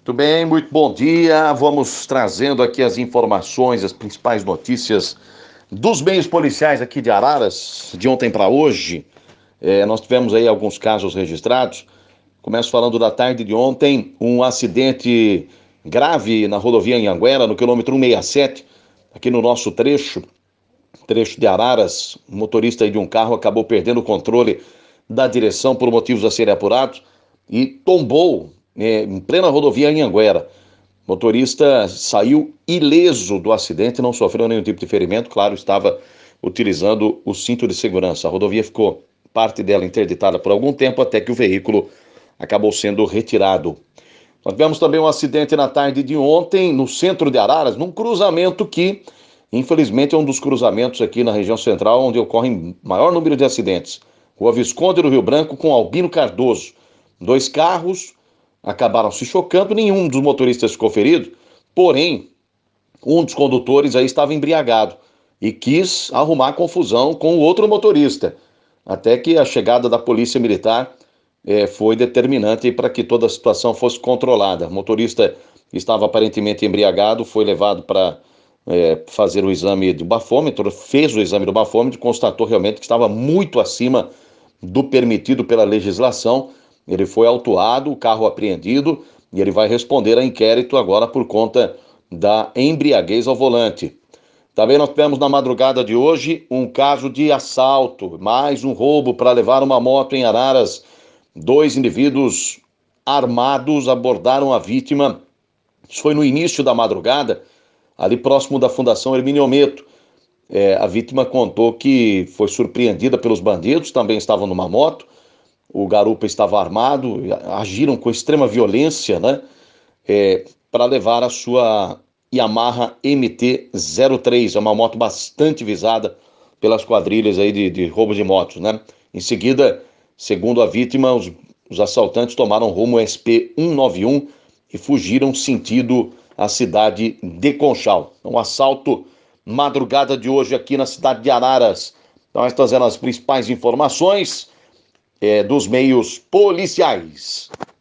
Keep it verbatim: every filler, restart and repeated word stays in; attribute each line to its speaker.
Speaker 1: Muito bem, muito bom dia. Vamos trazendo aqui as informações, as principais notícias dos meios policiais aqui de Araras, de ontem para hoje. É, nós tivemos aí alguns casos registrados. Começo falando da tarde de ontem, um acidente grave na rodovia Anhanguera, no quilômetro cento e sessenta e sete, aqui no nosso trecho, trecho de Araras. O motorista aí de um carro acabou perdendo o controle da direção por motivos a serem apurados e tombou é, em plena rodovia Anhanguera. O motorista saiu ileso do acidente, não sofreu nenhum tipo de ferimento, claro, estava utilizando o cinto de segurança. A rodovia ficou, parte dela, interditada por algum tempo, até que o veículo acabou sendo retirado. Nós tivemos também um acidente na tarde de ontem, no centro de Araras, num cruzamento que, infelizmente, é um dos cruzamentos aqui na região central, onde ocorre maior número de acidentes. Rua Visconde do Rio Branco com Albino Cardoso. Dois carros acabaram se chocando, nenhum dos motoristas ficou ferido, porém, um dos condutores aí estava embriagado e quis arrumar confusão com o outro motorista, até que a chegada da polícia militar eh, foi determinante para que toda a situação fosse controlada. O motorista estava aparentemente embriagado, foi levado para eh, fazer o exame do bafômetro, fez o exame do bafômetro, constatou realmente que estava muito acima do permitido pela legislação. Ele foi autuado, o carro apreendido, e ele vai responder a inquérito agora por conta da embriaguez ao volante. Também nós tivemos na madrugada de hoje um caso de assalto, mais um roubo para levar uma moto em Araras. Dois indivíduos armados abordaram a vítima. Isso foi no início da madrugada, ali próximo da Fundação Hermínio Ometo. É, a vítima contou que foi surpreendida pelos bandidos, também estavam numa moto. O garupa estava armado, agiram com extrema violência, né? É, para levar a sua Yamaha M T zero três, é uma moto bastante visada pelas quadrilhas aí de, de roubo de motos, né? Em seguida, segundo a vítima, os, os assaltantes tomaram rumo S P cento e noventa e um e fugiram sentido a cidade de Conchal. Um assalto madrugada de hoje aqui na cidade de Araras. Então, nós trazendo as principais informações é, dos meios policiais.